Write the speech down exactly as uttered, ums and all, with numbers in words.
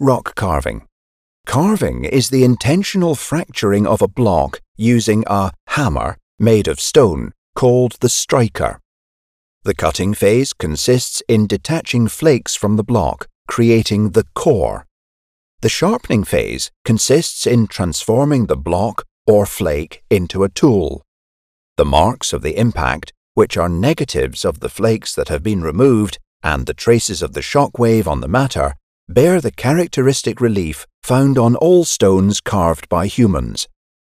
Rock carving. Carving is the intentional fracturing of a block using a hammer made of stone called the striker. The cutting phase consists in detaching flakes from the block, creating the core. The sharpening phase consists in transforming the block or flake into a tool. The marks of the impact, which are negatives of the flakes that have been removed, and the traces of the shock wave on the matter, bear the characteristic relief found on all stones carved by humans,